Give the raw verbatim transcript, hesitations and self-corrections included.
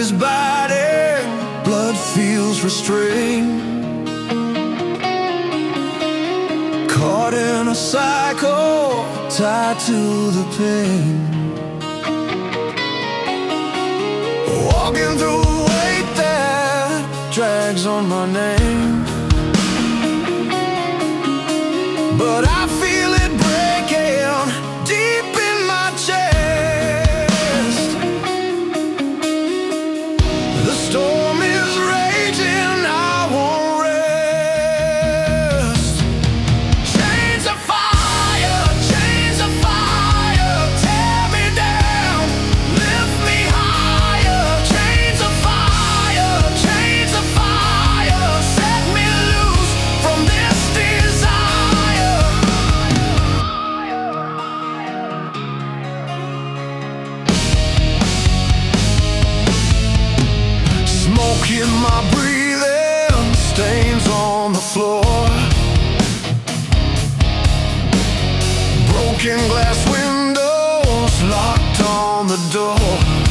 is biting, blood feels restrained. Caught in a cycle, tied to the pain. Walking through a weight that drags on my name, but I feel it breaking deep in my chest. The storm is raging, I won't rest. Chains of fire, chains of fire, tear me down, lift me higher. Chains of fire, chains of fire, set me loose from this desire. Smoke in my breathing, stains on the floor. Broken glass windows, locked on the door.